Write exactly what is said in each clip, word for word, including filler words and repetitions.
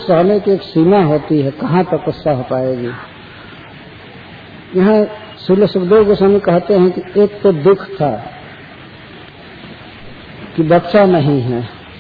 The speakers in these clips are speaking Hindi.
सहने की एक सीमा होती है, कहाँ तक सह पाएगी। यहाँ श्रील सुखदेव गोस्वामी कहते हैं कि एक तो दुख था कि बच्चा नहीं है,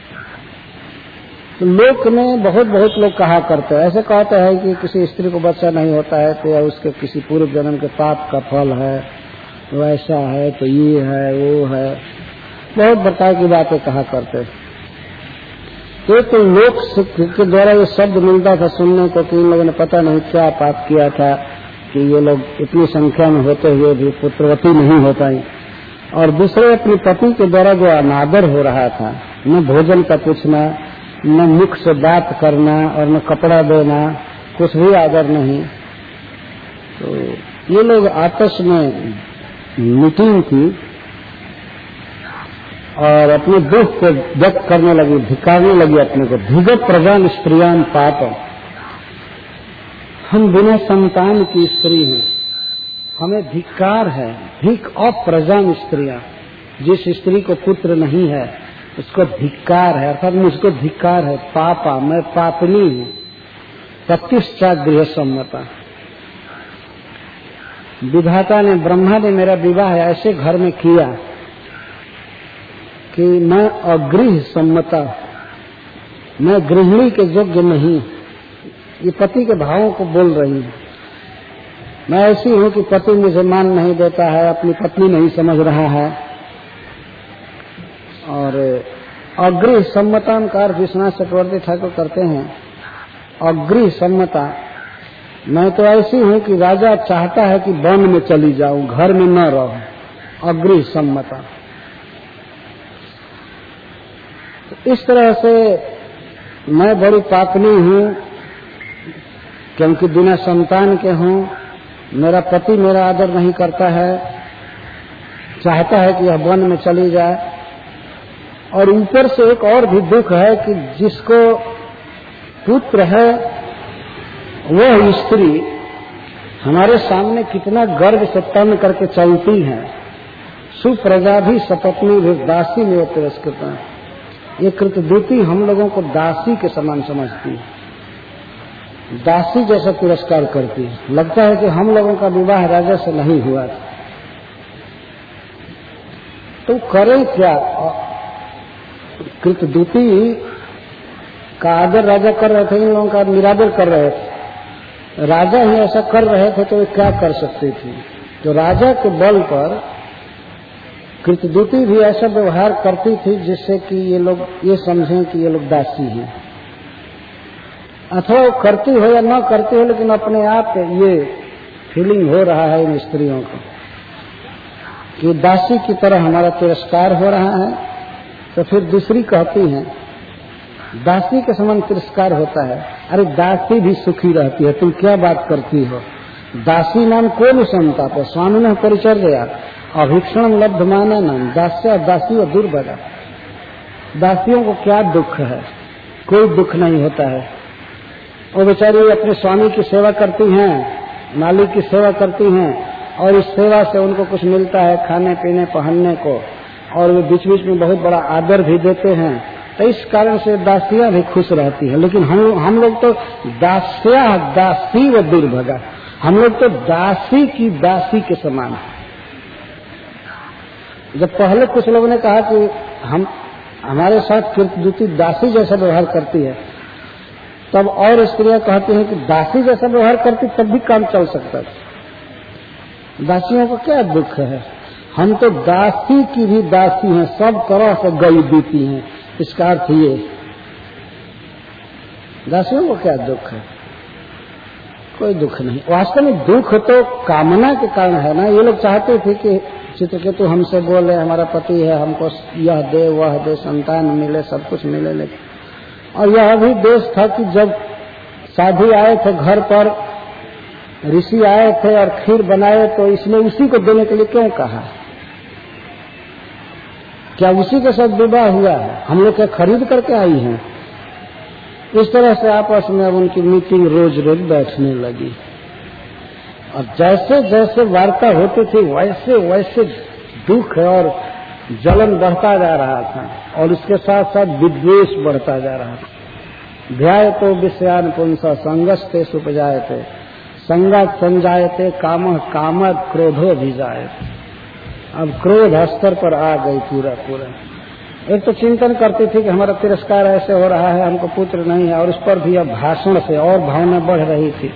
तो लोक में बहुत बहुत लोग कहा करते हैं, ऐसे कहते हैं कि किसी स्त्री को बच्चा नहीं होता है तो या उसके किसी पूर्व जन्म के पाप का फल है, तो ऐसा है, तो ये है, वो है, बहुत प्रकार की बातें कहा करते हैं। तो, तो लोक के द्वारा ये शब्द मिलता था सुनने को कि इन लोगों ने पता नहीं क्या पाप किया था कि ये लोग इतनी संख्या में होते हुए भी पुत्रवती नहीं हो पाई। और दूसरे अपने पति के द्वारा जो अनादर हो रहा था, न भोजन का पूछना, न मुख से बात करना और न कपड़ा देना, कुछ भी आदर नहीं। तो ये लोग आपस में मीटिंग की और अपने दुख को व्यक्त करने लगी, धिकारने लगी अपने को। धिगत प्रजान स्त्रियां पाप, हम बिना संतान की स्त्री हैं, हमें धिक्कार है। धिक अप्रजान स्त्रियां, जिस स्त्री को पुत्र नहीं है उसको धिक्कार है, अर्थात मुझको धिक्कार है। पापा, मैं पापनी हूँ। प्रतिष्ठा गृह सम्मता, विधाता ने, ब्रह्मा ने मेरा विवाह ऐसे घर में किया कि मैं अगृह सम्मता, मैं गृहिणी के योग्य नहीं। ये पति के भावों को बोल रही हूँ। मैं ऐसी हूँ कि पति मुझे मान नहीं देता है, अपनी पत्नी नहीं समझ रहा है। और अगृह सम्मता का अर्थ विश्वनाथ चक्रवर्ती ठाकुर करते हैं, अगृह सम्मता, मैं तो ऐसी हूँ कि राजा चाहता है कि वन में चली जाऊं, घर में न रहूं। अगृह सम्मता। तो इस तरह से मैं बड़ी पापनी हूँ क्योंकि बिना संतान के हूँ। मेरा पति मेरा आदर नहीं करता है, चाहता है कि यह वन में चली जाए। और ऊपर से एक और भी दुख है कि जिसको पुत्र है वह स्त्री हमारे सामने कितना गर्व से तन करके चलती है। सुप्रजा भी सपत्नी भी दासी में तिरस्कृता। ये कृतदूती हम लोगों को दासी के समान समझती है, दासी जैसा तिरस्कार करती है। लगता है कि हम लोगों का विवाह राजा से नहीं हुआ था। तो करें क्या? कृतदूती का आदर राजा कर रहे थे, इन लोगों का निरादर कर रहे थे। राजा ही ऐसा कर रहे थे तो वे क्या कर सकते थे? तो राजा के बल पर कृतदूती भी ऐसा व्यवहार करती थी जिससे कि ये लोग ये समझें कि ये लोग दासी हैं। अथवा करती हो या न करती हो, लेकिन अपने आप ये फीलिंग हो रहा है इन स्त्रियों को कि दासी की तरह हमारा तिरस्कार हो रहा है। तो फिर दूसरी कहती हैं, दासी के समान तिरस्कार होता है। अरे दासी भी सुखी रहती है, तुम क्या बात करती हो? दासी नाम कौन संताप, स्वामी ने परिचय दिया, अभीक्षण लब्ध माना नाम दास्या दासी व दुर्भगा। दासियों को क्या दुख है? कोई दुख नहीं होता है। वो बेचारी अपने स्वामी की सेवा करती हैं, मालिक की सेवा करती हैं, और इस सेवा से उनको कुछ मिलता है खाने पीने पहनने को, और वे बीच बीच में बहुत बड़ा आदर भी देते हैं। तो इस कारण से दासियां भी खुश रहती है। लेकिन हम हम लोग तो दास्या दासी व दुर्भगा, हम लोग तो दासी की दासी के समान है। जब पहले कुछ लोगों ने कहा कि हम हमारे साथ कृतदूती दासी जैसा व्यवहार करती है, तब और स्त्रियां कहती हैं कि दासी जैसा व्यवहार करती तब भी काम चल सकता है। दासियों को क्या दुख है? हम तो दासी की भी दासी हैं, सब तरह से गई बीती हैं। इसका अर्थ ये, दासियों को क्या दुख है? कोई दुख नहीं। वास्तव में दुख तो कामना के कारण है ना। ये लोग चाहते थे कि चित्रकेतु हमसे बोले, हमारा पति है, हमको यह दे वह दे, संतान मिले, सब कुछ मिले। लेकिन और यह भी दोष था कि जब साधु आए थे घर पर, ऋषि आए थे और खीर बनाए, तो इसने उसी को देने के लिए क्यों कहा? क्या उसी के साथ विवाह हुआ है? हम लोग क्या खरीद करके आई हैं? इस तरह से आपस में अब उनकी मीटिंग रोज रोज बैठने लगी। और जैसे जैसे वार्ता होती थी वैसे वैसे दुख और जलन बढ़ता जा रहा था, और इसके साथ साथ विद्वेष बढ़ता जा रहा था। ध्यायतो विषयान पुंसा संगस्ते सुपजायते संगात संजायते काम काम क्रोधो भी जायते। अब क्रोध स्तर पर आ गई पूरा पूरा। एक तो चिंतन करती थी कि हमारा तिरस्कार ऐसे हो रहा है, हमको पुत्र नहीं है, और उस पर भी अब भाषण से और भावना बढ़ रही थी।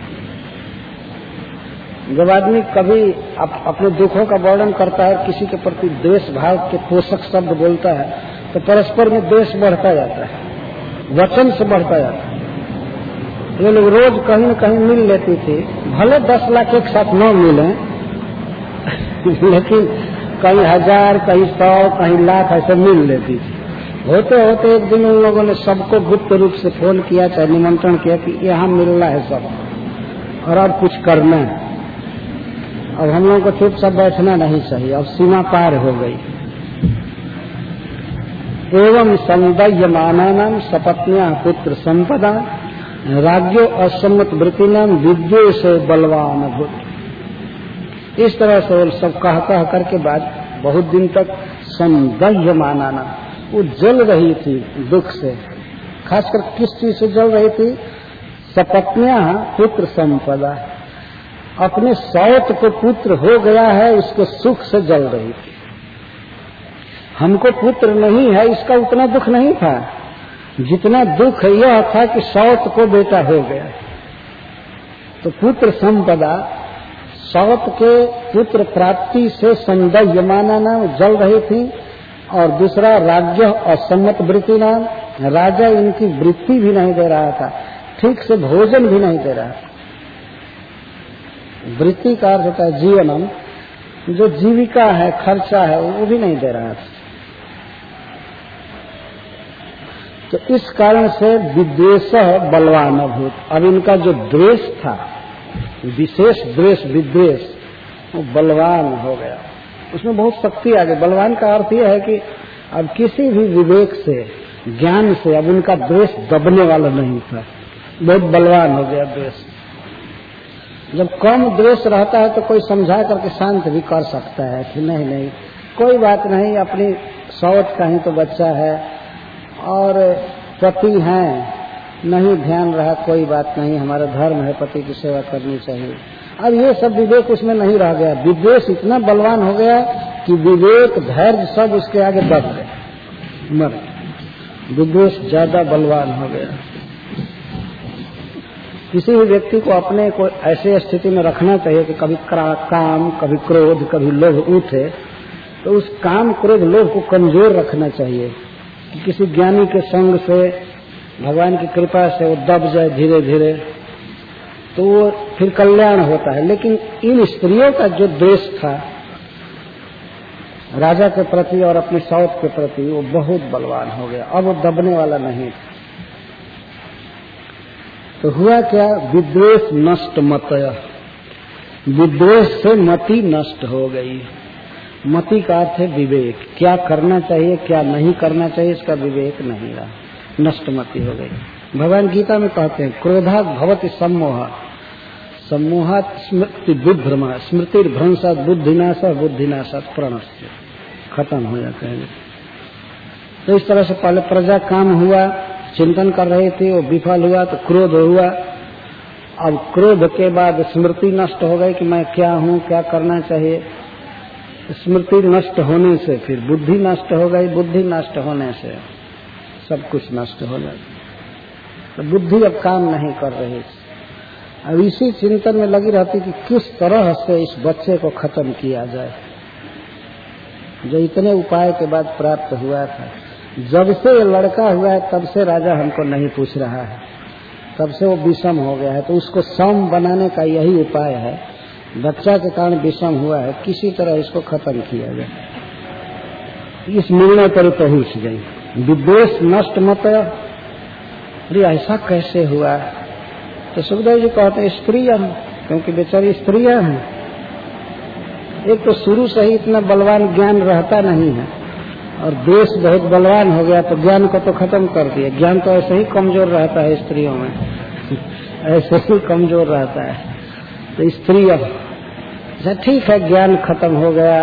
जब आदमी कभी अप, अपने दुखों का वर्णन करता है, किसी के प्रति द्वेष भाव के पोषक शब्द बोलता है, तो परस्पर में द्वेष बढ़ता जाता है, वचन से बढ़ता जाता है। ये लोग रोज कहीं न कहीं मिल लेती थी, भले दस लाख एक साथ न मिले लेकिन कहीं हजार, कहीं सौ, कहीं लाख ऐसे मिल लेती थी। होते होते एक दिन उन लोगों ने सबको गुप्त रूप से फोन किया, चाहे निमंत्रण किया कि यहाँ मिलना है सब, और अब कुछ करना है। अब हम लोगों को चुपचाप बैठना नहीं चाहिए, अब सीमा पार हो गई। एवं संदयमाना नाम सपत्न्या पुत्र संपदा राज्यो असम्मत वृत्ति नाम विद्वेष बलवान भूत। इस तरह से वो सब कह कह करके बाद बहुत दिन तक संदयमाना नाम, वो जल रही थी दुख से। खासकर किस चीज से जल रही थी? सपत्न्या पुत्र संपदा, अपने सौत को पुत्र हो गया है उसके सुख से जल रही थी। हमको पुत्र नहीं है इसका उतना दुख नहीं था, जितना दुख यह था कि सौत को बेटा हो गया। तो पुत्र संपदा, सौत के पुत्र प्राप्ति से संदयमाना नाम जल रही थी। और दूसरा राज्य असम्मत वृत्ति नाम, राजा इनकी वृत्ति भी नहीं दे रहा था, ठीक से भोजन भी नहीं दे रहा था। वृत्ति का अर्थ होता है जीवनम, जो जीविका है, खर्चा है, वो भी नहीं दे रहा था। तो इस कारण से विद्वेष बलवान अभूत। अब इनका जो द्वेष था, विशेष द्वेष विद्वेष, वो बलवान हो गया, उसमें बहुत शक्ति आ गई। बलवान का अर्थ यह है कि अब किसी भी विवेक से, ज्ञान से अब उनका द्वेष दबने वाला नहीं था, बहुत बलवान हो गया द्वेष। जब कम द्वेष रहता है तो कोई समझा करके शांत भी कर सकता है कि नहीं नहीं कोई बात नहीं, अपनी सौत का ही तो बच्चा है और पति हैं, नहीं ध्यान रहा, कोई बात नहीं, हमारा धर्म है, पति की सेवा करनी चाहिए। अब ये सब विवेक उसमें नहीं रह गया। विद्वेष इतना बलवान हो गया कि विवेक धैर्य सब उसके आगे दब गए, मर। विद्वेष ज्यादा बलवान हो गया। किसी भी व्यक्ति को अपने को ऐसे स्थिति में रखना चाहिए कि कभी काम, कभी क्रोध, कभी लोभ उठे, तो उस काम, क्रोध, लोभ को कमजोर रखना चाहिए कि किसी ज्ञानी के संग से, भगवान की कृपा से वो दब जाए धीरे धीरे, तो वो फिर कल्याण होता है। लेकिन इन स्त्रियों का जो द्वेष था राजा के प्रति और अपनी सौत के प्रति, वो बहुत बलवान हो गया, अब वो दबने वाला नहीं था। तो हुआ क्या? विद्वेष नष्ट मतय, विद्वेष से मति नष्ट हो गई। मति का अर्थ है विवेक, क्या करना चाहिए क्या नहीं करना चाहिए इसका विवेक नहीं रहा, नष्ट मति हो गई। भगवान गीता में कहते हैं क्रोधात् भवति सम्मोह, सम्मोहात् स्मृति बुद्धिर्भ्रमा, स्मृति भ्रंशात् बुद्धिनाशः, बुद्धिनाशात् प्रणश्य, खत्म हो जाते हैं। तो इस तरह से पहले प्रजा काम हुआ, चिंतन कर रही थी, वो विफल हुआ तो क्रोध हुआ। अब क्रोध के बाद स्मृति नष्ट हो गई कि मैं क्या हूँ, क्या करना चाहिए। स्मृति नष्ट होने से फिर बुद्धि नष्ट हो गई, बुद्धि नष्ट होने से सब कुछ नष्ट हो गया। तो बुद्धि अब काम नहीं कर रही, अब इसी चिंतन में लगी रहती कि किस तरह से इस बच्चे को खत्म किया जाए, जो इतने उपाय के बाद प्राप्त हुआ था। जब से ये लड़का हुआ है तब से राजा हमको नहीं पूछ रहा है, तब से वो विषम हो गया है। तो उसको सम बनाने का यही उपाय है, बच्चा के कारण विषम हुआ है, किसी तरह इसको खत्म किया जाए। इस निर्णय पर पहुंच गई, विद्वेष नष्ट मत। अरे ऐसा कैसे हुआ? तो सुखदेव जी कहते हैं स्त्रियां, क्योंकि बेचारी स्त्रियां हैं। एक तो शुरू से ही इतना बलवान ज्ञान रहता नहीं है, और देश बहुत बलवान हो गया तो ज्ञान को तो खत्म कर दिया। ज्ञान तो ऐसे ही कमजोर रहता है स्त्रियों में, ऐसे ही कमजोर रहता है। तो स्त्री अब अच्छा ठीक है, ज्ञान खत्म हो गया,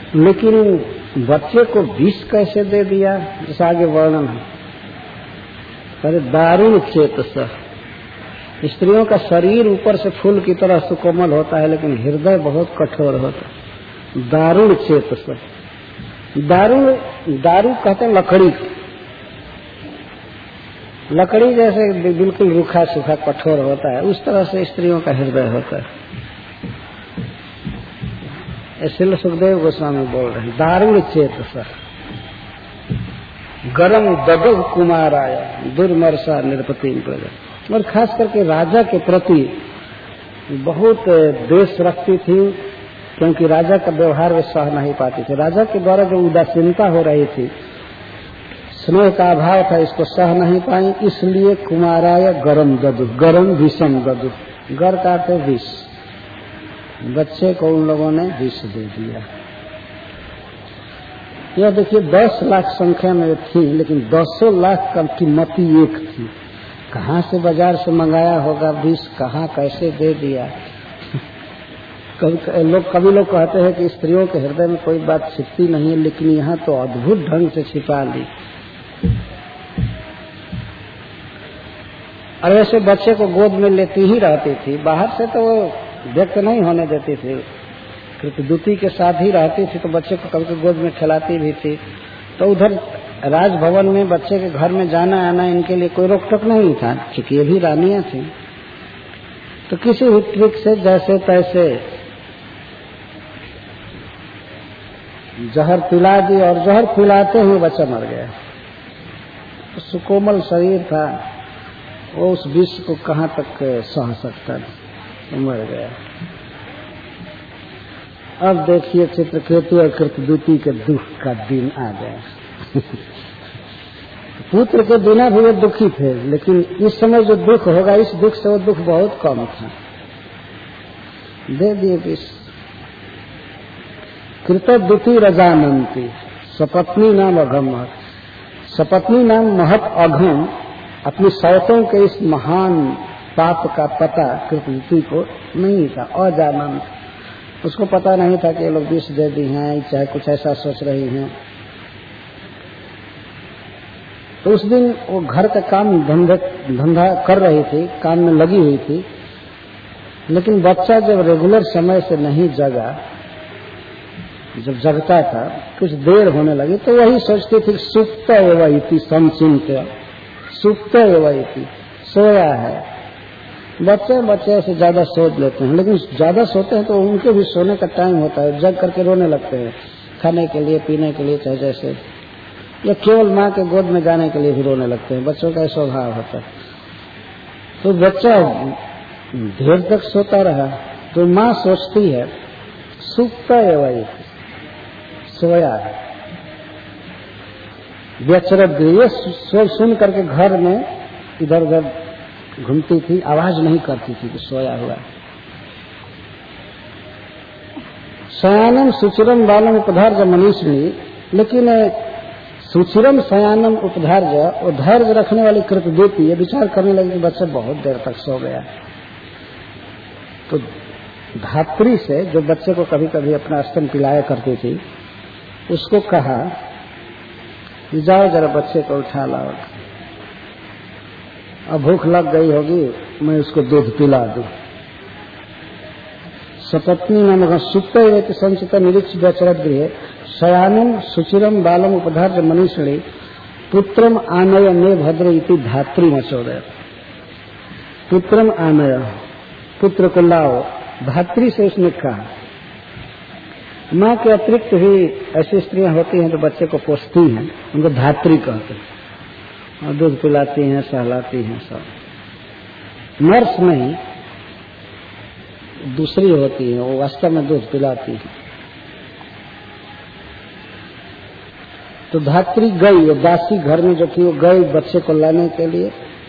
लेकिन बच्चे को विष कैसे दे दिया, जैसे आगे वर्णन है। अरे दारुण चेतसा। स्त्रियों का शरीर ऊपर से फूल की तरह सुकोमल होता है, लेकिन हृदय बहुत कठोर होता है। दारुण चेतसा। दारुण, दारू कहते हैं लकड़ी, लकड़ी जैसे बिल्कुल रूखा सूखा कठोर होता है, उस तरह से स्त्रियों का हृदय होता है। इसलिए सुखदेव गोस्वामी बोल रहे हैं दारुण चेतसा। गरम ददव कुमार आया दुर्मर्षा निरपति प्रजा। और खास करके राजा के प्रति बहुत द्वेष रखती थी, क्योंकि राजा का व्यवहार वे सह नहीं पाती थी। राजा के द्वारा जो उदासीनता हो रही थी, स्नेह का अभाव था, इसको सह नहीं पाई, इसलिए कुमाराय गरम ददु, गरम विषम ददु। गर का अर्थ विष, बच्चे को उन लोगों ने विष दे दिया। यह देखिए दस लाख संख्या में थी, लेकिन दसों लाख का कीमती एक थी। कहाँ से बाजार से मंगाया होगा विष, कहाँ कैसे दे दिया। कभी लोग कभी लोग कहते हैं कि स्त्रियों के हृदय में कोई बात छिपती नहीं है, लेकिन यहाँ तो अद्भुत ढंग से छिपा ली। और वैसे बच्चे को गोद में लेती ही रहती थी, बाहर से तो वो व्यक्त नहीं होने देती थी, क्योंकि दूती के साथ ही रहती थी, तो बच्चे को कभी गोद में खिलाती भी थी। तो उधर राजभवन में बच्चे के घर में जाना आना इनके लिए कोई रोक टोक नहीं था, क्योंकि ये भी रानियां थी। तो किसी भी ट्रिक से जैसे तैसे जहर पिला दी, और जहर पिलाते हुए बच्चा मर गया। तो सुकोमल शरीर था, वो उस विष को कहाँ तक सह सकता, तो मर गया। अब देखिए चित्रकेतु और कृतदूती के दुख का दिन आ गया। पुत्र के बिना भी वो दुखी थे, लेकिन इस समय जो दुख होगा, इस दुख से वो दुख बहुत कम था। दे दिए विष। कृतदूती रजानंती सपत्नी नाम अघम। सपत्नी नाम महत अघम, अपनी सौतों के इस महान पाप का पता कृतदूती को नहीं था। अजानंत, उसको पता नहीं था कि ये लोग विष दे दी हैं, चाहे कुछ ऐसा सोच रही हैं। तो उस दिन वो घर का काम धंधा धंधा कर रही थी, काम में लगी हुई थी, लेकिन बच्चा जब रेगुलर समय से नहीं जगा, जब जगता था कुछ देर होने लगी, तो वही सोचती थी सुप्त एवं इति संचिंत्य, सुप्त एवं इति, सोया है। बच्चे बच्चे से ज्यादा सोच लेते हैं, लेकिन ज्यादा सोते हैं तो उनके भी सोने का टाइम होता है, जग करके रोने लगते हैं, खाने के लिए पीने के लिए, चाहे जैसे, या केवल माँ के गोद में जाने के लिए भी रोने लगते हैं। बच्चों का स्वभाव होता है। तो बच्चा देर तक सोता रहा, तो माँ सोचती है सुप्ता एवं सोया है। व्यचरत ये स्वर सुन करके घर में इधर उधर घूमती थी, आवाज नहीं करती थी कि सोया हुआ। शयानम सुचिरम बालम उपधार्य मनीषिणी, लेकिन सुचिरम शयानम उपधार्य, और धैर्य रखने वाली कृतदूती ये विचार करने लगी कि बच्चा बहुत देर तक सो गया। तो धात्री से, जो बच्चे को कभी कभी अपना स्तन पिलाया करती थी, उसको कहा जाओ जरा बच्चे को उठा लाओ, अब भूख लग गई होगी, मैं उसको दूध पिला दूं। सपत्नी नाम सुप्त एवं संचित निरीक्ष व्यचरत गृहे शयानम सुचिरम बालम उपधार्य मनीषिणी पुत्रम आनय ने भद्र इति धात्री मचोदय। पुत्रम आनय, पुत्र को लाओ। धात्री से उसने कहा। माँ के अतिरिक्त भी ऐसी स्त्रियां होती हैं जो बच्चे को पोसती हैं, उनको धात्री कहते हैं, और दूध पिलाती हैं, सहलाती हैं। सब नर्स नहीं, दूसरी होती है, वो वास्तव में दूध पिलाती है। तो धात्री गई, वो दासी घर में जो थी वो गई बच्चे को लाने के लिए।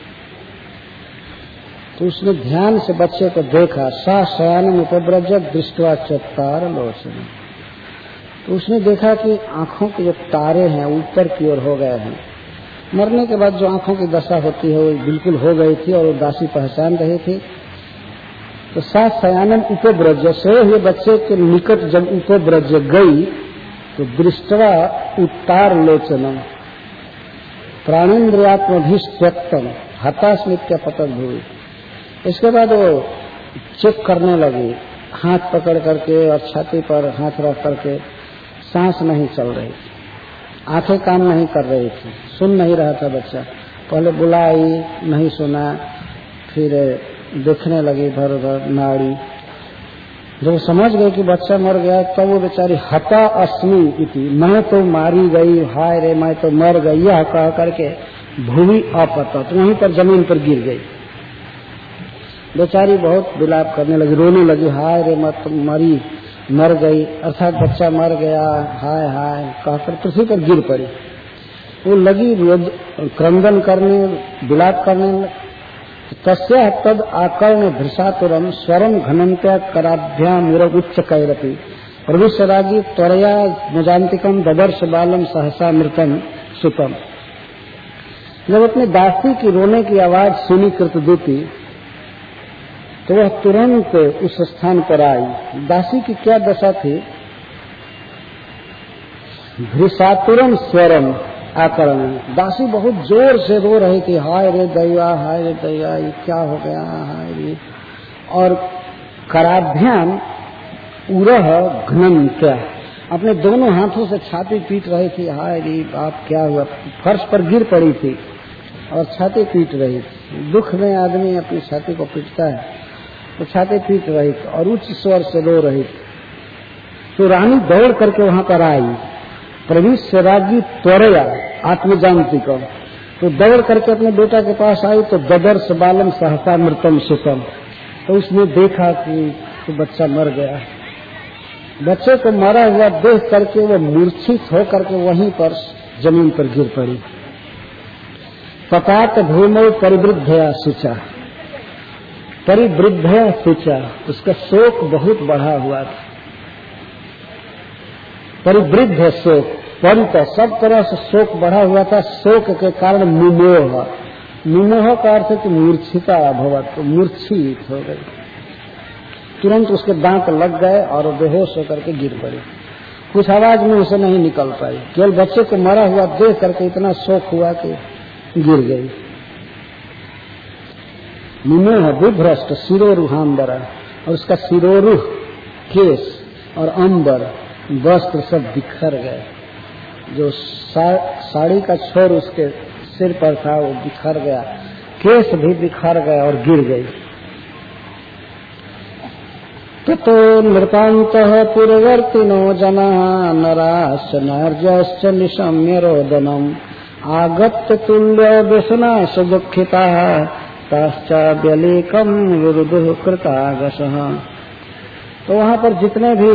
तो उसने ध्यान से बच्चे को देखा। सा शयानम उपव्रजत दृष्टवा चत्तार लोचन। तो उसने देखा कि आंखों के जो तारे हैं ऊपर की ओर हो गए हैं। मरने के बाद जो आंखों की दशा होती है वो बिल्कुल हो गई थी, और वो दासी पहचान रही थी। तो सा शयानम उपव्रज, सोए हुए बच्चे के निकट जब उपव्रज गई, तो दृष्टवा उत्तार लोचनम, प्राणेन्द्रियात्मभिस्त्यक्तम हतास्मित्य पतत भूमि। इसके बाद वो चेक करने लगी, हाथ पकड़ करके और छाती पर हाथ रख करके। सांस नहीं चल रही थी, आंखें काम नहीं कर रही थी, सुन नहीं रहा था बच्चा। पहले बुलाई, नहीं सुना, फिर देखने लगी इधर उधर नाड़ी। जब समझ गई कि बच्चा मर गया तब तो वो बेचारी हता अस्मि इति, मैं तो मारी गई, हाय रे मैं तो मर गई, यह कह करके भूमि अपतत, वहीं पर जमीन पर गिर गई। बेचारी बहुत विलाप करने लगी, रोने लगी, हाय रे मैं तो मरी, मर गई, अर्थात बच्चा मर गया, हाय हाय कहकर पृथ्वी पर गिर पड़ी। वो लगी क्रंदन करने, विलाप करने। तस्या तद आकर्ण धृषातुरम स्वरम घनंत्या कराभ्याम उच्च कैरपी प्रविशरागी त्वरया मुजांतिकम ददर्श बालम सहसा मृतम सुतम। जब अपने दासी की रोने की आवाज सुनी कृतदूती तो वह तुरंत उस स्थान पर आई। दासी की क्या दशा थी? धृषातुरम स्वरम आकरण, दासी बहुत जोर से रो रही थी, हाय रे दैया, हाय रे दैया, ये क्या हो गया, हाय रे। और कराभ्याम उरह घनंत्या, अपने दोनों हाथों से छाती पीट रही थी, हाय रे बाप क्या हुआ। फर्श पर गिर पड़ी थी और छाती पीट रही थी। दुख में आदमी अपनी छाती को पीटता है, तो छाती पीट रही थी और उच्च स्वर से रो रही थी। तो रानी दौड़ करके वहां पर आई, प्रविश रागी त्वरया आत्मजानती को, तो दौड़ करके अपने बेटा के पास आई तो ददर्श बालम सहसा मृतम सुतम, तो उसने देखा कि तो बच्चा मर गया। बच्चे को मरा हुआ देख करके वो मूर्छित होकर के वहीं पर जमीन पर गिर पड़ी। पपात भूमौ परिवृद्धया शुचा, परिवृद्धया शुचा, उसका शोक बहुत बढ़ा हुआ था। परिवृद्ध शोक, परित सब तरह से शोक बढ़ा हुआ था। शोक के कारण मुमोह, मुमोह का अर्थ है कि मूर्छिता भवत, तो मूर्छित हो गई। तुरंत उसके दांत लग गए और बेहोश होकर के गिर पड़ी। कुछ आवाज में उसे नहीं निकल पाई, केवल बच्चे को मरा हुआ देख करके इतना शोक हुआ कि गिर गई। मुमोह विभ्रष्ट शिरोरुहाम्बरा, और उसका शिरोरुह, केस और अंबर, वस्त्र सब बिखर गए। जो सा, साड़ी का छोर उसके सिर पर था वो बिखर गया, केस भी बिखर गए और गिर गई। ततो नृपान्तः पूर्ववर्तिनो जनाः नराश्च नार्यश्च निशम्य रोदनम् आगत्य तुल्यो व्यसनाश दुःखिताः ताश्च व्यलेकम् विरुदुः कृतागसः। तो वहां पर जितने भी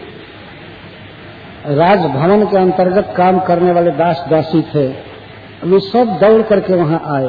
राजभवन के अंतर्गत काम करने वाले दास दासी थे वे सब दौड़ करके वहां आए।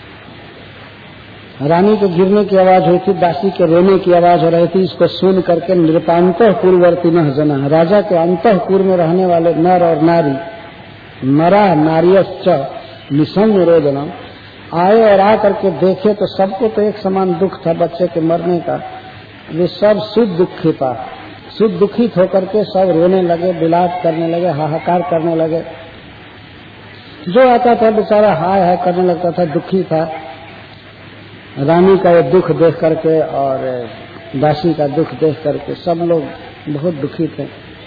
रानी के गिरने की आवाज हुई थी, दासी के रोने की आवाज हो रही थी। इसको सुन करके नृपान्तःपुरवर्ती न जना, राजा के अंतःपुर में रहने वाले नर और नारी, नरा नारियश्च निशम्य रोदनम, आए और आ करके देखे तो सबको तो एक समान दुख था बच्चे के मरने का। वे सब सुध दुखिता, सुध दुखित होकर के सब रोने लगे, विलाप करने लगे, हाहाकार करने लगे। जो आता था बेचारा हाय हाय करने लगता था, दुखी था। रानी का ये दुख देख करके और दासी का दुख देख करके सब लोग बहुत दुखी थे।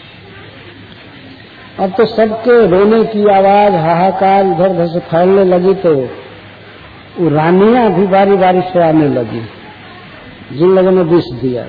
अब तो सबके रोने की आवाज, हाहाकार इधर उधर से फैलने लगी तो रानियां भी बारी बारी से आने लगी जिन लोगों ने विष दिया,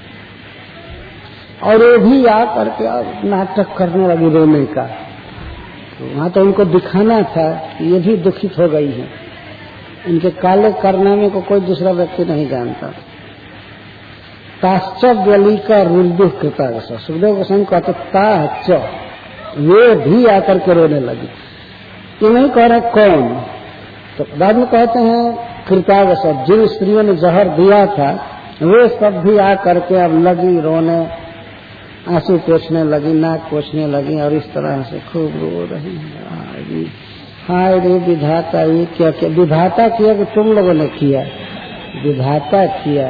और वो भी आ करके नाटक करने लगी रोने का। तो वहां तो उनको दिखाना था कि ये भी दुखित हो गई है। इनके काले कारनामे को कोई दूसरा व्यक्ति नहीं जानता। ताश्च व्यलिका रुद्दुः कृतागस, सुखदेव गोस्वामी कहते ताश्च, वे भी आकर के रोने लगी। ये नहीं कह रहे कौन, तो बाद में कहते हैं कृतागस, जिन स्त्रियों ने जहर दिया था वे सब भी आ करके अब लगी रोने, आंसू पोंछने लगी, नाक पोंछने लगी और इस तरह से खूब रो रही है। हाय रे विधाता, ये क्या क्या विधाता किया कि तुम लोगों ने किया? विधाता किया।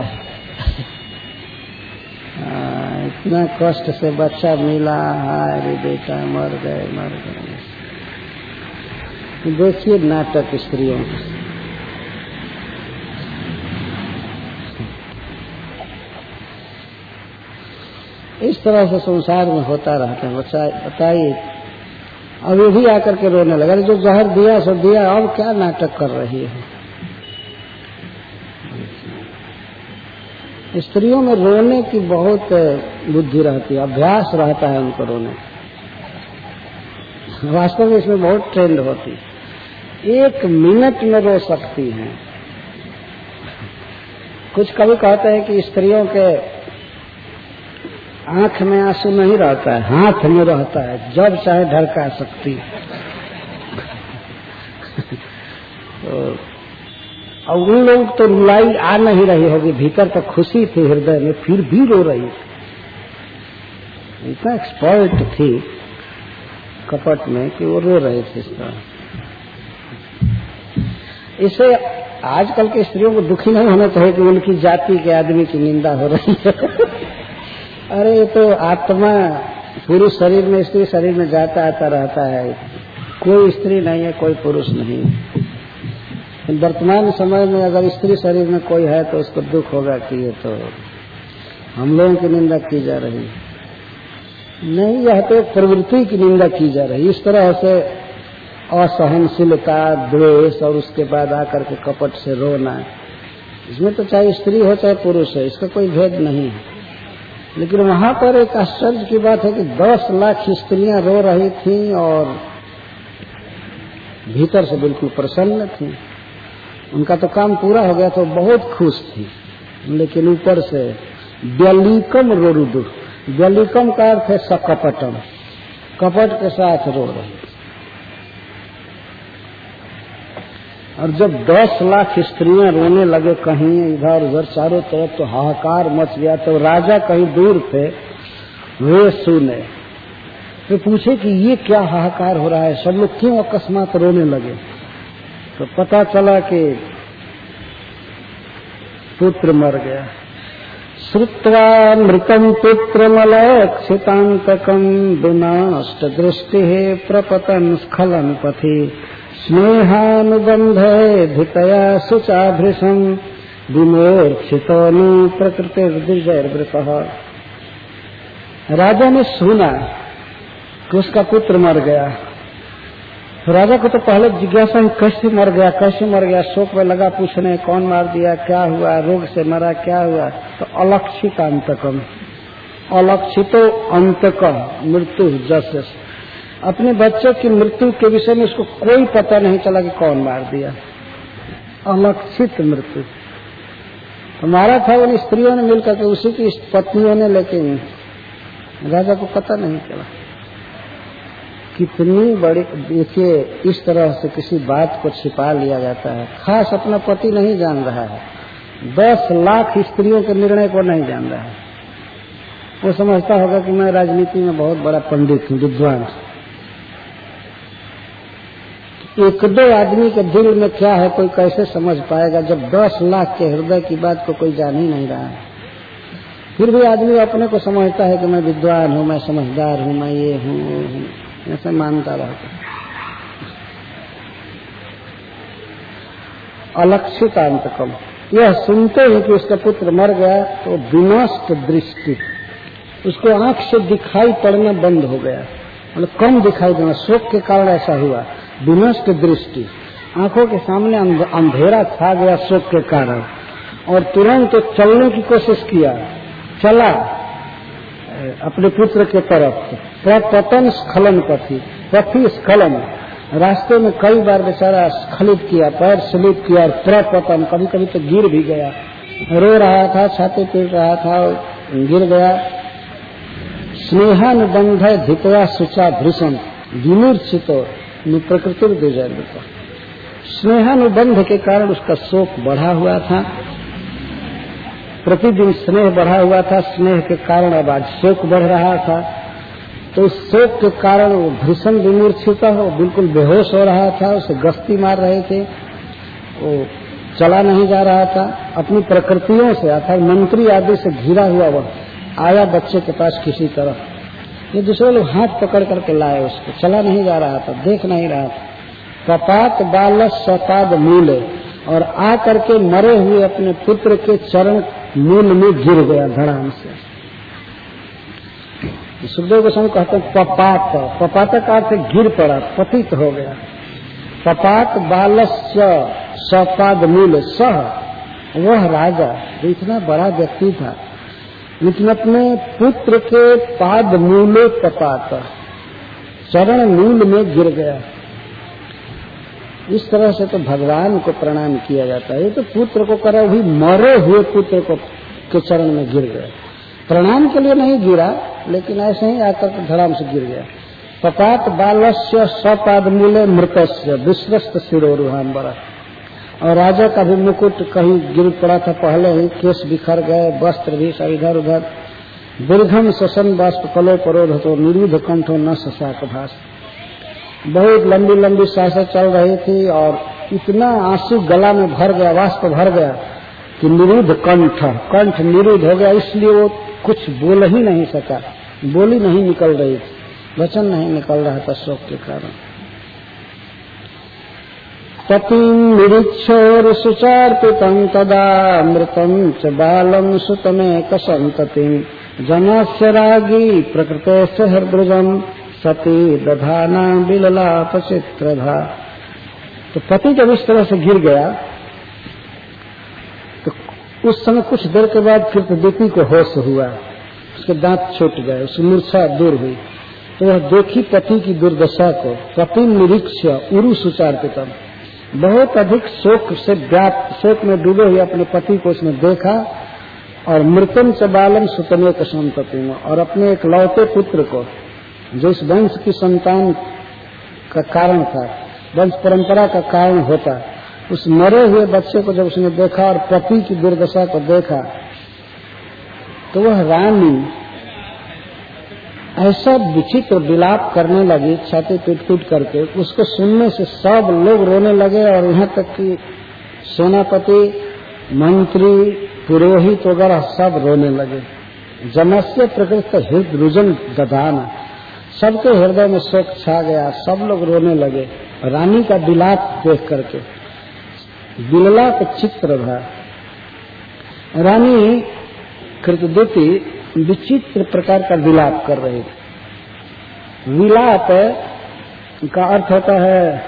आ, इतना कष्ट से बच्चा मिला, हाय रे बेटा मर गए मर गए। देखिए नाटक स्त्रियों का। इस तरह से संसार में होता रहता है। बताइए, अब ये भी आकर के रोने लगा, जो जहर दिया सो दिया, अब क्या नाटक कर रही है। स्त्रियों में रोने की बहुत बुद्धि रहती है, अभ्यास रहता है उनको रोने। वास्तव में इसमें बहुत ट्रेंड होती है, एक मिनट में रो सकती हैं। कुछ कभी कहते हैं कि स्त्रियों के आंख में आंसू नहीं रहता है, हाथ में रहता है, जब चाहे ढड़का सकती है। तो अब उन लोग तो रुलाई आ नहीं रही होगी, भीतर तो खुशी थी हृदय में, फिर भी रो रही थी। इतना एक्सपर्ट थी कपट में कि वो रो रहे थे इस तरह। इसे आजकल के स्त्रियों को दुखी नहीं होना चाहिए कि उनकी जाति के आदमी की निंदा हो रही है। अरे ये तो आत्मा पुरुष शरीर में स्त्री शरीर में जाता आता रहता है, कोई स्त्री नहीं है, कोई पुरुष नहीं है। वर्तमान समय में अगर स्त्री शरीर में कोई है तो उसको दुख होगा कि ये तो हम लोगों की निंदा की जा रही है। नहीं, यह तो प्रवृत्ति की निंदा की जा रही है। इस तरह से असहनशीलता, द्वेष और उसके बाद आकर के कपट से रोना, इसमें तो चाहे स्त्री हो चाहे पुरुष है, इसका कोई भेद नहीं है। लेकिन वहां पर एक आश्चर्य की बात है कि दस लाख स्त्रियां रो रही थीं और भीतर से बिल्कुल प्रसन्न थीं। उनका तो काम पूरा हो गया, तो बहुत खुश थी। लेकिन ऊपर से व्यलीकम रोरुदु, व्यलीकम का अर्थ है सकपटम, कपट के साथ रो रही। और जब दस लाख स्त्रियां रोने लगे कहीं इधर उधर चारों तरफ, तो हाहाकार मच गया। तो राजा कहीं दूर थे, वे सुने, तो पूछे कि ये क्या हाहाकार हो रहा है, सब लोग क्यों अकस्मात रोने लगे। तो पता चला कि पुत्र मर गया। श्रुत्वा मृतम पुत्रमलक्षितांतकम विनाष्ट दृष्टि प्रपतन स्खलन पथि स्नेहानुबंधे धितया शुचाभृशं विमोक्षितोनु प्रकृतिर्दिजैर्वृतः। राजा ने सुना कि उसका पुत्र मर गया। तो राजा को तो पहले जिज्ञासा है, कैसे मर गया, कैसे मर गया। शोक में लगा पूछने, कौन मार दिया, क्या हुआ, रोग से मरा, क्या हुआ। तो अलक्षित अंतकम, अलक्षितो अंतकम मृत्यु जस, अपने बच्चे की मृत्यु के विषय में उसको कोई पता नहीं चला कि कौन मार दिया। अलक्षित मृत्यु तो मारा था उन स्त्रियों ने मिलकर के, उसी की पत्नियों ने, लेकिन राजा को पता नहीं चला। कितनी बड़ी, देखिए इस तरह से किसी बात को छिपा लिया जाता है। खास अपना पति नहीं जान रहा है, दस लाख स्त्रियों के निर्णय को नहीं जान रहा है। वो समझता होगा कि मैं राजनीति में बहुत बड़ा पंडित हूँ, विद्वान। एक दो आदमी के दिल में क्या है कोई कैसे समझ पाएगा, जब दस लाख के हृदय की बात को कोई जान ही नहीं रहा है। फिर भी आदमी अपने को समझता है कि मैं विद्वान हूँ, मैं समझदार हूँ, मैं ये हूँ, ऐसे मानता रहता। अलक्षित अंतकम, यह सुनते ही कि उसका पुत्र मर गया तो विनष्ट दृष्टि, उसको आंख से दिखाई पड़ना बंद हो गया, मतलब कम दिखाई देना। शोक के कारण ऐसा हुआ। विनष्ट दृष्टि, आंखों के सामने अंधेरा छा गया शोक के कारण, और तुरंत तो चलने की कोशिश किया, चला अपने पुत्र के तरफ। प्रपतन स्खलन पथि, पथि स्खलन, रास्ते में कई बार बेचारा स्खलित किया, पैर स्लिप किया, और प्रपतन, कभी कभी तो गिर भी गया, रो रहा था, छाती पीट रहा था, गिर गया। स्नेहानुबंध धितया शुचा भृशम विमूर्छितो प्रकृति दिजैर्वृतः, स्नेहानुबंध के कारण उसका शोक बढ़ा हुआ था, प्रतिदिन स्नेह बढ़ा हुआ था, स्नेह के कारण अब आज शोक बढ़ रहा था। तो उस शोक के कारण वो भीषण विमूर्छित हो, बिल्कुल बेहोश हो रहा था, उसे गश्ती मार रहे थे, वो चला नहीं जा रहा था। अपनी प्रकृतियों से अर्थात मंत्री आदि से घिरा हुआ वह आया बच्चे के पास किसी तरह। ये दूसरे लोग हाथ पकड़ करके लाए उसको, चला नहीं जा रहा था, देख नहीं रहा था। पपात बालस सपाद मूल, और आ करके मरे हुए अपने पुत्र के चरण मूल में गिर गया धड़ाम से। सुखदेव गोस्वामी कहते हैं पपात, पपात का अर्थ गिर पड़ा, पतित हो गया। पपात बालस्य सपाद मूल, सह वह राजा जो इतना बड़ा व्यक्ति था, लेकिन अपने पुत्र के पाद मूले पपात, चरण मूल में गिर गया। इस तरह से तो भगवान को प्रणाम किया जाता है। ये तो पुत्र को करा हुई मरे हुए पुत्र को के चरण में गिर गया, प्रणाम के लिए नहीं गिरा, लेकिन ऐसे ही आकर के धड़ाम से गिर गया। पपात बालस्य सपाद मूले मृतस्य विश्वस्त शिरोरुहाम्बरा, और राजा का भी मुकुट कहीं गिर पड़ा था पहले ही, केस बिखर गए, वस्त्र भी सब इधर उधर। दीर्घम ससन बाष्प कलो परोध तो निरुद्ध कंठो न शशाक भास, बहुत लंबी लंबी सांसें चल रही थी और इतना आंसू गला में भर गया, वाष्प भर गया कि निरुद्ध कंठ, कंठ निरुद्ध हो गया, इसलिए वो कुछ बोल ही नहीं सका, बोली नहीं निकल रही थी, वचन नहीं निकल रहा था शोक के कारण। पतिं निरीक्षोर सुचार्पितं तदा मृतं च बालं सुतमेक संततिं, जनस्य रागी प्रकृतेश्च हृद्रजं सती दधाना बिललाप चित्रधा। तो पति जब इस तरह से गिर गया तो उस समय कुछ देर के बाद फिर कृतदीपि को होश हुआ, उसके दांत छूट गए, उसकी मूर्छा दूर हुई। तो वह देखी पति की दुर्दशा को, पति निरीक्ष्य उरु सुचार्पितम, बहुत अधिक शोक से व्याप्त, शोक में डूबे हुए अपने पति को उसने देखा, और मृतम च बालम सुतमेक संततिं, और अपने एक लौते पुत्र को जो इस वंश की संतान का कारण था, वंश परंपरा का कारण होता, उस मरे हुए बच्चे को जब उसने देखा और पति की दुर्दशा को देखा, तो वह रानी ऐसा विचित्र विलाप करने लगी, छाती पीट पीट करके। उसको सुनने से सब लोग रोने लगे, और यहाँ तक कि सेनापति, मंत्री, पुरोहित वगैरह सब रोने लगे। जनस्य प्रकृत हृदय दधाना, सबके हृदय में शोक छा गया, सब लोग रोने लगे रानी का विलाप देख करके। विललाप चित्र था। रानी कृतदीपि विचित्र प्रकार का विलाप कर रही थी। विलाप का अर्थ होता है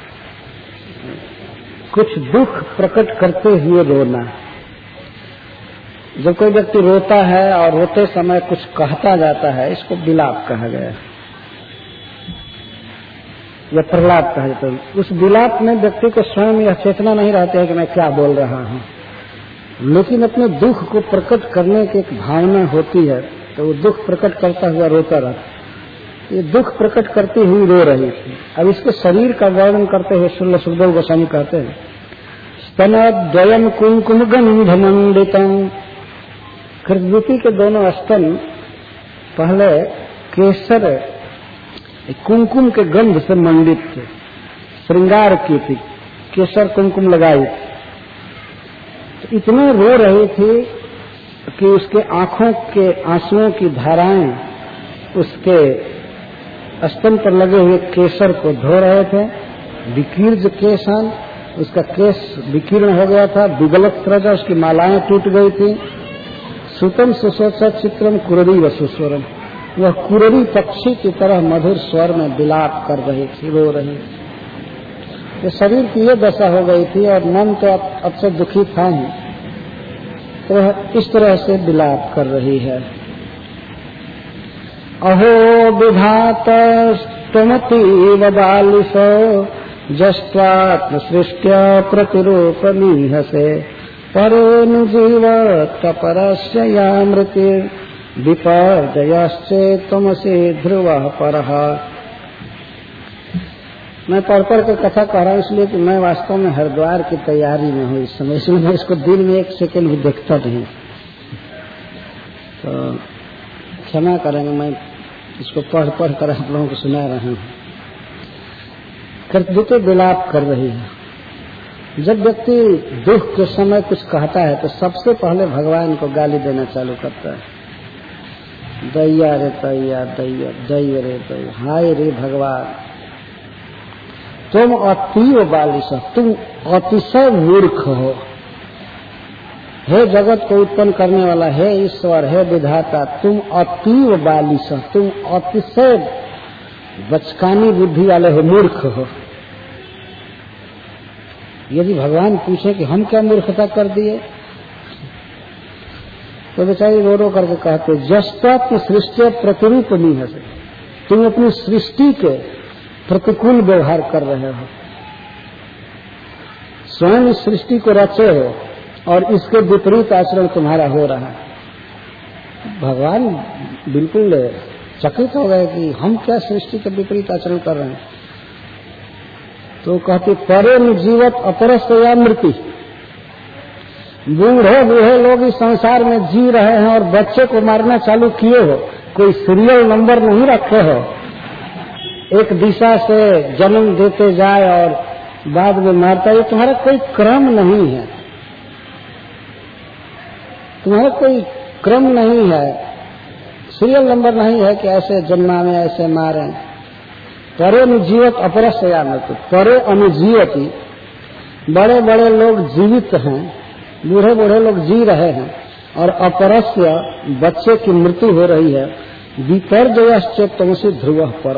कुछ दुख प्रकट करते हुए रोना। जब कोई व्यक्ति रोता है और रोते समय कुछ कहता जाता है, इसको विलाप कहा गया है या प्रलाप कहा जाता है। उस विलाप में व्यक्ति को स्वयं यह चेतना नहीं रहती है कि मैं क्या बोल रहा हूँ, लेकिन अपने दुख को प्रकट करने की एक भावना होती है, तो वो दुख प्रकट करता हुआ रोता रहता। ये दुख प्रकट करती हुई रो रही थी। अब इसके शरीर का वर्णन करते हुए श्रील सुखदेव गोस्वामी कहते हैं, स्तनद्वयम् कुंकुम गंधमंडितम्, कृतदीपि के दोनों स्तन पहले केसर कुमकुम के गंध से मंडित थे, श्रृंगार की थी, केसर कुमकुम लगाई थी। तो इतने रो रही थी कि उसके आंखों के आंसुओं की धाराएं उसके स्तन पर लगे हुए केसर को धो रहे थे। विकीर्ज केशन, उसका केस विकीर्ण हो गया था। विगलत त्रजा, उसकी मालाएं टूट गई थी। सुतम सुसोचा चित्रम कुररी व सुस्वरम, वह कुररी पक्षी की तरह मधुर स्वर में विलाप कर रही थी, रो रही थी। तो शरीर की ये दशा हो गई थी और मन तो अब से दुखी था ही, तो वह इस तरह से विलाप कर रही है। अहो विधातस्तमतीव बालिशो जस्त्वात्म सृष्ट्या प्रतिरूपमीहसे परोनुजीव तपरस्य या मृतिर विपर्जयश्चेत्तमसि ध्रुवः परः। मैं पढ़ पढ़ के कथा कह रहा हूँ इसलिए कि मैं वास्तव में हरिद्वार की तैयारी में हूँ इस समय, इसलिए मैं इसको दिन में एक सेकंड भी देखता नहीं, तो क्षमा करेंगे, मैं इसको पढ़ पढ़ कर आप लोगों को सुना रहा हूँ। कृतदीपि विलाप कर रही है। जब व्यक्ति दुख के समय कुछ कहता है तो सबसे पहले भगवान को गाली देना चालू करता है। दैया रे दैया दैया दैया रे दैया, हाय रे भगवान, तुम अतीव बालिश, तुम अतिशय मूर्ख हो। हे जगत को उत्पन्न करने वाला, हे ईश्वर, हे विधाता, तुम अतीव बालिश, तुम अतिशय बचकानी बुद्धि वाले हो, मूर्ख हो। यदि भगवान पूछे कि हम क्या मूर्खता कर दिए, तो बेचारी रो रो करके कहते, जस्तात्म सृष्टि प्रतिरूप नहीं है, तुम अपनी सृष्टि के प्रतिकूल व्यवहार कर रहे हो। स्वयं इस सृष्टि को रचे हो और इसके विपरीत आचरण तुम्हारा हो रहा है। भगवान बिल्कुल चकित हो गए कि हम क्या सृष्टि के विपरीत आचरण कर रहे हैं। तो कहते, परे न जीवत अपरस्त या मृत्यु, बूढ़े बूढ़े लोग इस संसार में जी रहे हैं और बच्चे को मारना चालू किए हो, कोई सीरियल नंबर नहीं रखे हो, एक दिशा से जन्म देते जाए और बाद में मारता, ये तुम्हारा कोई क्रम नहीं है, तुम्हारा कोई क्रम नहीं है, सीरियल नंबर नहीं है कि ऐसे जन्मा में ऐसे मारे। परे अनुजीवत अपरस्य या मृत्यु, परे अनुजीवती, बड़े बड़े लोग जीवित हैं, बूढ़े बूढ़े लोग जी रहे हैं और अपरस्य बच्चे की मृत्यु हो रही है। विपर्जयश्च तुमसे ध्रुव पर,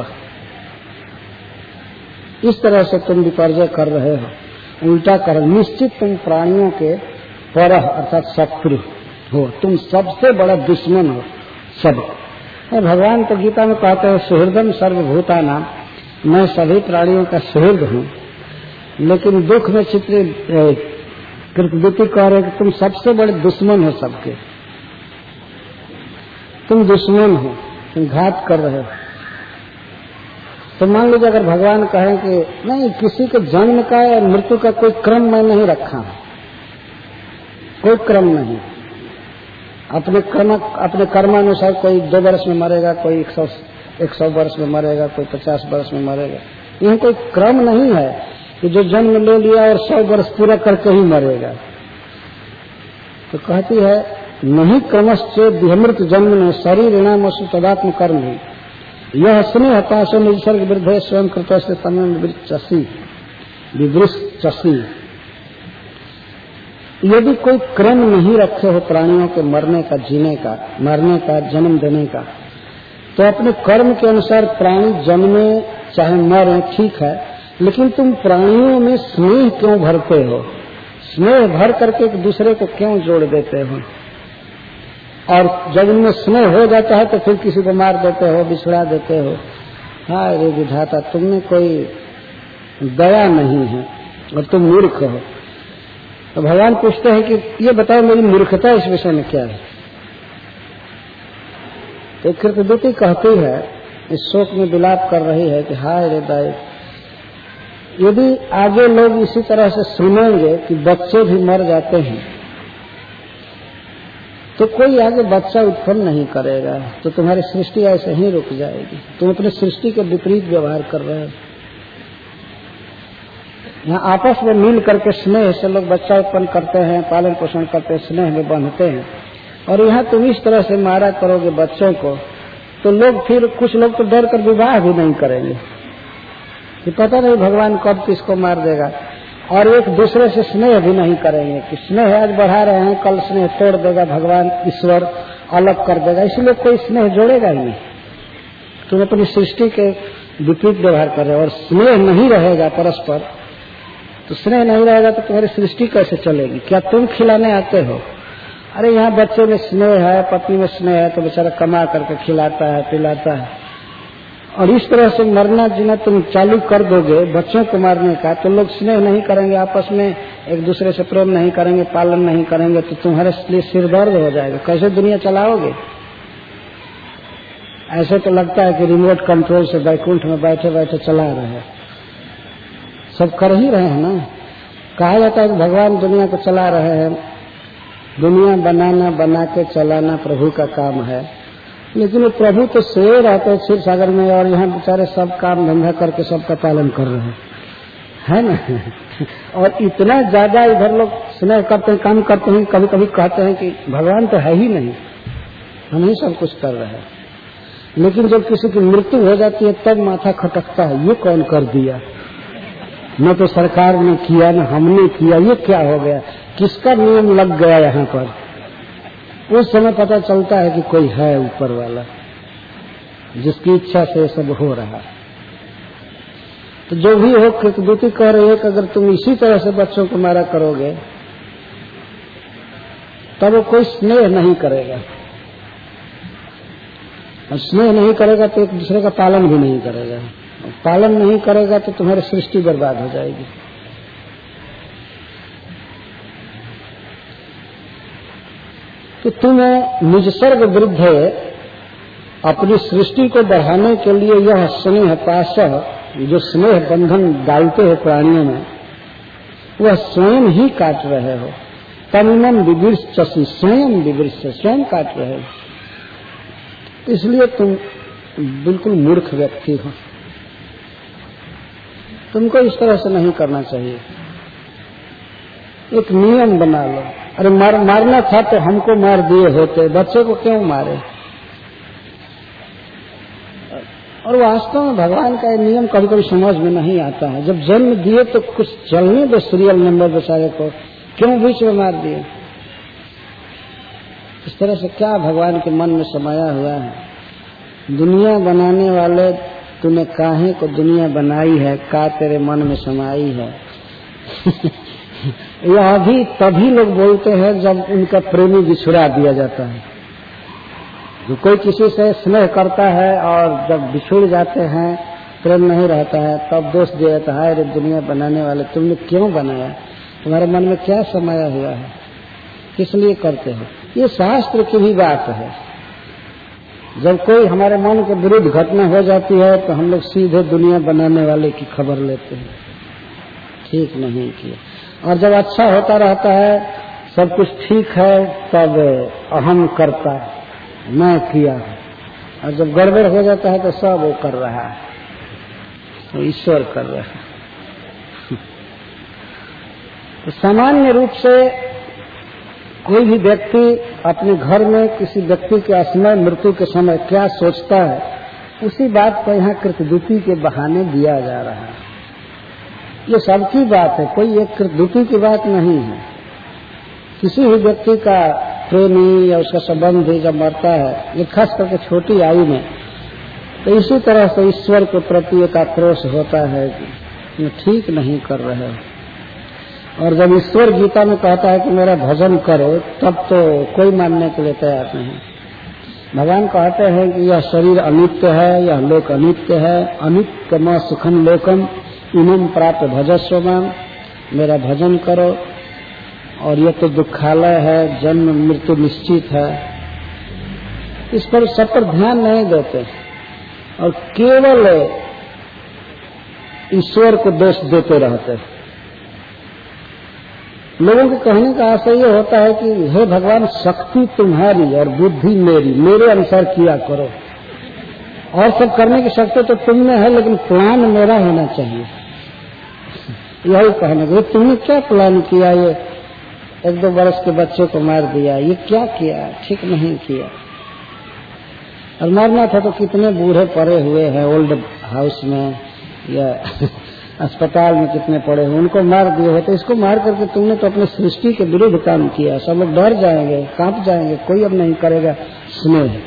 इस तरह से तुम विपर्जय कर रहे हो, उल्टा कर, निश्चित तुम प्राणियों के पर अर्थात शत्रु हो, तुम सबसे बड़ा दुश्मन हो सब। और भगवान तो गीता में कहते हैं, सुहृदम सर्वभूतानां, मैं सभी प्राणियों का सुहृद हूँ। लेकिन दुख में चित्र कृतवृत्ति कह रहे कि तुम सबसे बड़े दुश्मन हो सबके, तुम दुश्मन हो, तुम घात कर रहे हो। तो मान लीजिए अगर भगवान कहें कि नहीं, किसी के जन्म का या मृत्यु का कोई क्रम मैं नहीं रखा, कोई क्रम नहीं, अपने कर्म अपने कर्मानुसार कोई दो वर्ष में मरेगा, कोई एक सौ एक सौ वर्ष में मरेगा, कोई पचास वर्ष में मरेगा, यह कोई क्रम नहीं है कि जो जन्म ले लिया और सौ वर्ष पूरा करके ही मरेगा। तो कहती है, नहीं क्रमश्चेत दिहमृत जन्म ने शरीर नाम तदात्म कर्म ही, यह स्नेह पाशो निसर्ग वृद्धे स्वयं कृत से तमें चसी विवृष चसी। यदि कोई क्रम नहीं रखे हो प्राणियों के मरने का, जीने का, मरने का, जन्म देने का, तो अपने कर्म के अनुसार प्राणी जन्मे चाहे मरे, ठीक है, लेकिन तुम प्राणियों में स्नेह क्यों भरते हो? स्नेह भर करके एक दूसरे को क्यों जोड़ देते हो? और जब उनमें स्नेह हो जाता है तो फिर किसी को मार देते हो, बिछड़ा देते हो। हाय रे विधाता, तुमने कोई दया नहीं है और तुम मूर्ख हो। तो भगवान पूछते हैं कि ये बताओ मेरी मूर्खता इस विषय में क्या है? तो कृतवृत्ति कहती है, इस शोक में विलाप कर रही है कि हाय रे दाई, यदि आगे लोग इसी तरह से सुनेंगे कि बच्चे भी मर जाते हैं, तो कोई आगे बच्चा उत्पन्न नहीं करेगा, तो तुम्हारी सृष्टि ऐसे ही रुक जाएगी। तुम अपनी सृष्टि के विपरीत व्यवहार कर रहे हो। यहाँ आपस में मिल करके स्नेह से लोग बच्चा उत्पन्न करते हैं, पालन पोषण करते हैं, स्नेह में बांधते हैं, और यहाँ तुम इस तरह से मारा करोगे बच्चों को, तो लोग फिर कुछ लोग तो डर कर विवाह भी नहीं करेंगे कि पता नहीं भगवान कब किसको मार देगा, और एक दूसरे से स्नेह भी नहीं करेंगे कि स्नेह आज बढ़ा रहे हैं, कल स्नेह तोड़ देगा भगवान, ईश्वर अलग कर देगा, इसलिए कोई स्नेह जोड़ेगा ही नहीं। तुम अपनी सृष्टि के विपरीत व्यवहार कर रहे हो, और स्नेह नहीं रहेगा परस्पर, तो स्नेह नहीं रहेगा तो तुम्हारी सृष्टि कैसे चलेगी? क्या तुम खिलाने आते हो? अरे यहाँ बच्चे में स्नेह है, पत्नी में स्नेह है, तो बेचारा कमा करके खिलाता है, पिलाता है, और इस तरह से मरना जीना तुम चालू कर दोगे बच्चों को मारने का, तो लोग स्नेह नहीं करेंगे, आपस में एक दूसरे से प्रेम नहीं करेंगे, पालन नहीं करेंगे, तो तुम्हारे लिए सिर दर्द हो जाएगा। कैसे दुनिया चलाओगे? ऐसे तो लगता है कि रिमोट कंट्रोल से बैकुंठ में बैठे बैठे चला रहे हैं, सब कर ही रहे हैं ना। कहा जाता है कि भगवान दुनिया को चला रहे हैं, दुनिया बनाना बना के चलाना प्रभु का काम है, लेकिन वो प्रभु तो सोए रहते हैं क्षीर सागर में, और यहाँ बेचारे सब काम धंधा करके सबका पालन कर रहे हैं, है ना। और इतना ज्यादा इधर लोग स्नेह करते हैं, काम करते हैं, कभी कभी कहते हैं कि भगवान तो है ही नहीं, हम ही सब कुछ कर रहे हैं। लेकिन जब किसी की मृत्यु हो जाती है तब माथा खटकता है, ये कौन कर दिया, न तो सरकार ने किया न हमने किया, ये क्या हो गया, किसका नियम लग गया यहाँ पर। उस समय पता चलता है कि कोई है ऊपर वाला जिसकी इच्छा से सब हो रहा। तो जो भी हो, कृतदूती कह रही है कि अगर तुम इसी तरह से बच्चों को मारा करोगे तब वो कोई स्नेह नहीं करेगा, और स्नेह नहीं करेगा तो एक दूसरे का पालन भी नहीं करेगा, पालन नहीं करेगा तो तुम्हारी सृष्टि बर्बाद हो जाएगी। तो तुम्हें निजसर्ग विरुद्ध अपनी सृष्टि को बढ़ाने के लिए यह स्नेह पाश, जो स्नेह बंधन डालते हो प्राणियों में, वह स्वयं ही काट रहे हो। तमिमम विवृश्चसि, स्वयं विवृश्च, स्वयं काट रहे हो। इसलिए तुम बिल्कुल मूर्ख व्यक्ति हो, तुमको इस तरह से नहीं करना चाहिए। एक नियम बना लो। अरे मार, मारना था तो हमको मार दिए होते, बच्चे को क्यों मारे। और वास्तव में भगवान का ये नियम कभी कभी समझ में नहीं आता है। जब जन्म दिए तो कुछ चलने दो सीरियल नंबर बेचारे को, क्यों बीच में मार दिए। इस तरह से क्या भगवान के मन में समाया हुआ है। दुनिया बनाने वाले, तूने काहे को दुनिया बनाई है, का तेरे मन में समाई है। यह भी तभी लोग बोलते हैं जब उनका प्रेमी बिछुड़ा दिया जाता है। जो कोई किसी से स्नेह करता है और जब बिछुड़ जाते हैं, प्रेम नहीं रहता है, तब दोष दिया जाता है, अरे दुनिया बनाने वाले तुमने क्यों बनाया, तुम्हारे मन में क्या समाया हुआ है, किस लिए करते हो। ये शास्त्र की भी बात है। जब कोई हमारे मन के विरुद्ध घटना हो जाती है तो हम लोग सीधे दुनिया बनाने वाले की खबर लेते हैं, ठीक नहीं किया। और जब अच्छा होता रहता है, सब कुछ ठीक है, तब अहम करता है, मैं किया। और जब गड़बड़ हो जाता है तो सब वो कर रहा है, तो ईश्वर कर रहा है। तो सामान्य रूप से कोई भी व्यक्ति अपने घर में किसी व्यक्ति के असमय मृत्यु के समय क्या सोचता है, उसी बात को यहाँ कृतदूती के बहाने दिया जा रहा है। ये सबकी बात है, कोई एक कृतदूती की बात नहीं है। किसी भी व्यक्ति का प्रेमी या उसका संबंधी जब मरता है, ये खास करके छोटी आयु में, तो इसी तरह से ईश्वर के प्रति एक आक्रोश होता है कि ये ठीक नहीं कर रहे हो। और जब ईश्वर गीता में कहता है कि मेरा भजन करो, तब तो कोई मानने के लिए तैयार नहीं। भगवान कहते हैं कि यह शरीर अनित्य है, यह लोक अनित्य है, अनित्यम सुखम लोकम इमं प्राप्त भजस्व माम, मेरा भजन करो। और यह तो दुखालय है, जन्म मृत्यु निश्चित है। इस पर सब पर ध्यान नहीं देते और केवल ईश्वर को दोष देते रहते। लोगों के कहने का आशय ये होता है कि हे भगवान, शक्ति तुम्हारी और बुद्धि मेरी, मेरे अनुसार किया करो। और सब करने की शक्ति तो तुम में है, लेकिन प्लान मेरा होना चाहिए। यही कहने के, तुमने क्या प्लान किया, ये एक दो वर्ष के बच्चे को मार दिया, ये क्या किया, ठीक नहीं किया। और मारना था तो कितने बूढ़े पड़े हुए हैं ओल्ड हाउस में या अस्पताल में, कितने पड़े हुए, उनको मार दिए होते। इसको मार करके तुमने तो अपनी सृष्टि के विरुद्ध काम किया। सब लोग डर जाएंगे, कांप जाएंगे, कोई अब नहीं करेगा स्नेह।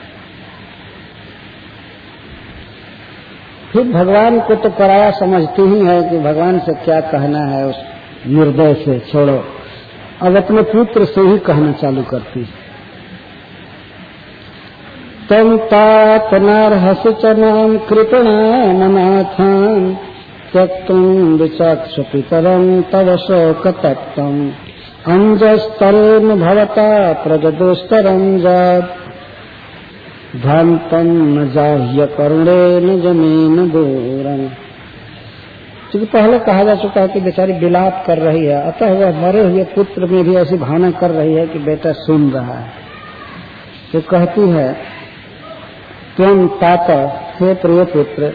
फिर भगवान को तो पराया समझती ही है कि भगवान से क्या कहना है, उस निर्दय से छोड़ो। अब अपने पुत्र से ही कहना चालू करती। तम तात नारहस च नाम कृपणामनाथान् त्यक्तुं विचक्ष पितरं तव शोकतप्तं अंजस्तरेण भवता प्रजदोस्तरं जात भ्रांतं न जाह्य करुणेन जमेन दूरं। क्योंकि पहले कहा जा चुका है कि बेचारी विलाप कर रही है, अतः वह मरे हुए पुत्र में भी ऐसी भावना कर रही है कि बेटा सुन रहा है। तो कहती है, तुम ताता, हे प्रिय पुत्र,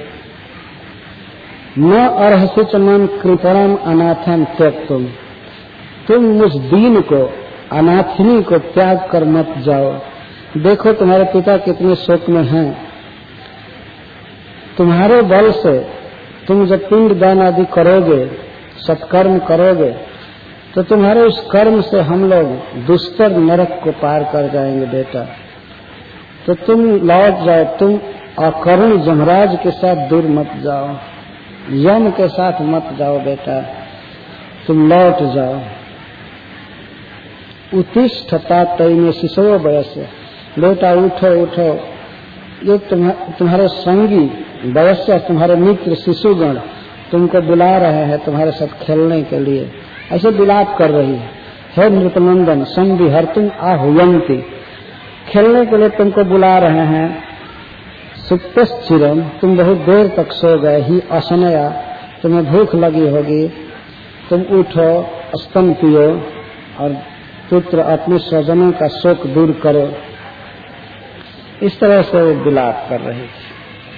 न अर्हसि च मां कृपणम अनाथम त्यक्तुम, तुम मुझ दीन को, अनाथिनी को त्याग कर मत जाओ। देखो तुम्हारे पिता कितने शोक में हैं, तुम्हारे बल से तुम जब पिंड दान आदि करोगे, सत्कर्म करोगे, तो तुम्हारे उस कर्म से हम लोग दुस्तर नरक को पार कर जाएंगे बेटा। तो तुम लौट जाओ, तुम अकरुण जमराज के साथ दूर मत जाओ, यम के साथ मत जाओ बेटा, तुम लौट जाओ। उत्तिष्ठता तैने शिशो वयस्य, बेटा उठो उठो, ये तुम्हारे संगी वयस्य, तुम्हारे मित्र शिशुगण तुमको बुला रहे हैं तुम्हारे साथ खेलने के लिए, ऐसे विलाप कर रही है। हे नृपनंदन संविहर्तुम आहुयन्ति, खेलने के लिए तुमको बुला रहे हैं। सुप्तश्चिरम, तुम बहुत देर तक सो गए, ही असनया, तुम्हें भूख लगी होगी, तुम उठो, स्तन पियो और पुत्र अपने स्वजनों का शोक दूर करो। इस तरह से वो विलाप कर रही थी।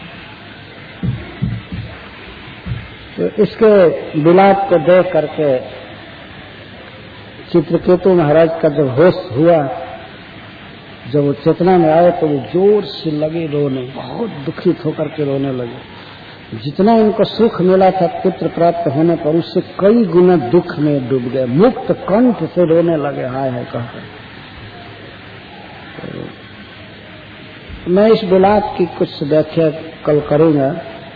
तो इसके विलाप को देख करके चित्रकेतु महाराज का जब होश हुआ, जब वो चेतना में आए तो वो जोर से लगे रोने, बहुत दुखित होकर के रोने लगे। जितना इनको सुख मिला था पुत्र प्राप्त होने पर, उससे कई गुना दुख में डूब गए, मुक्त कंठ से रोने लगे, हाय हाय कहकर। तो मैं इस विलाप की कुछ व्याख्या कल करूंगा।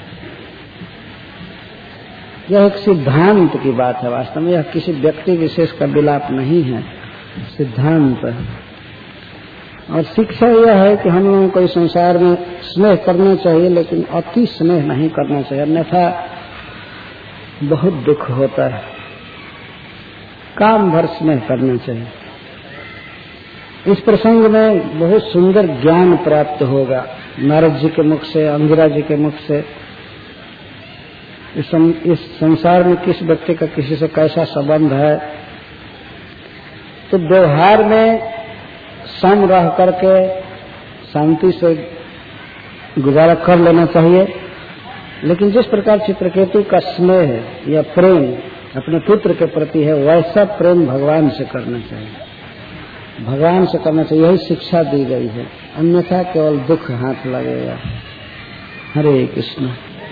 यह एक सिद्धांत की बात है, वास्तव में यह किसी व्यक्ति विशेष का विलाप नहीं है, सिद्धांत है। और शिक्षा यह है कि हम लोगों को इस संसार में स्नेह करना चाहिए, लेकिन अति स्नेह नहीं करना चाहिए, अन्यथा बहुत दुख होता है। काम भर स्नेह करना चाहिए। इस प्रसंग में बहुत सुंदर ज्ञान प्राप्त होगा नारद जी के मुख से, अंगिरा जी के मुख से। इस, सं, इस संसार में किस व्यक्ति का किसी से कैसा संबंध है, तो व्यवहार में सम रह करके शांति से गुजारा कर लेना चाहिए। लेकिन जिस प्रकार चित्रकेतु का स्नेह या प्रेम अपने पुत्र के प्रति है, वैसा प्रेम भगवान से करना चाहिए, भगवान से करना चाहिए, यही शिक्षा दी गई है। अन्यथा केवल दुख हाथ लगेगा। हरे कृष्ण।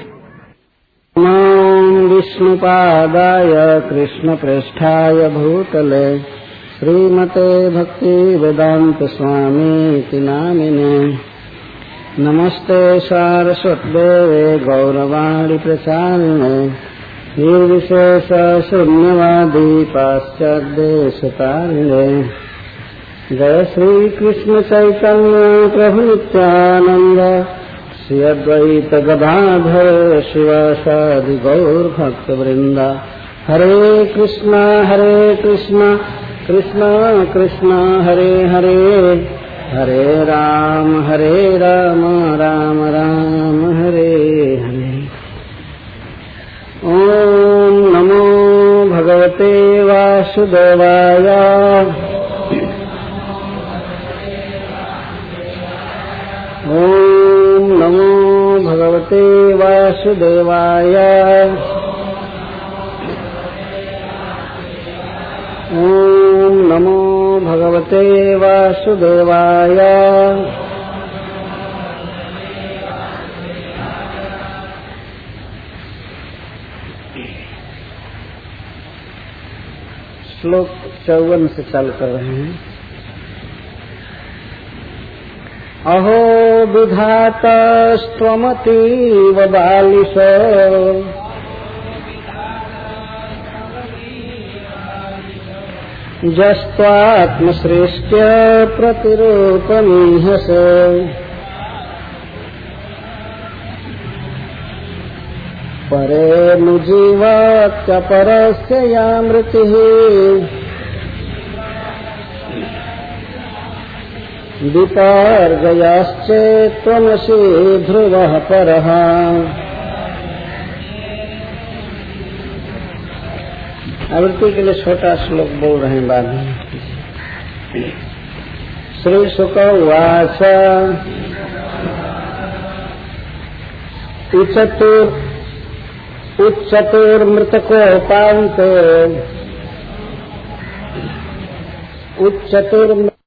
विष्णुपादाय कृष्ण प्रेष्ठाय भूतले श्रीमते भक्ति वेदांत स्वामी नामिने नमस्ते सारस्वतदेवे गौरवाणी प्रचारिणे निर्विशेष शून्यवादी पाश्चात्यदेशतारिणे जय श्री कृष्ण चैतन्य प्रभु नित्यानंद श्री अद्वैत गदाधर शिवासादि गौर भक्त वृंदा। हरे कृष्णा हरे कृष्णा कृष्णा कृष्णा हरे हरे, हरे राम हरे राम राम राम हरे हरे। ओम नमो भगवते वासुदेवाय। ओम नमो भगवते वासुदेवाय। ओम नमो भगवते वासुदेवाय। श्लोक चौवन से चालू कर रहे हैं। अहो विधातस्त्वमतीव बालिश जस्त्वात्मसृष्ट्य प्रतिरूपमीहस। परे नुजीवात्यपरस्य या मृतिः विपर्जयाश्चेत्त्वमसि ध्रुवः परः। आवृत्ति के लिए छोटा श्लोक बोल रहे हैं बाद में। श्री शुक उवाच उच्चतुर उच्चतुर्मृतकोपान्तो उच्चतुर्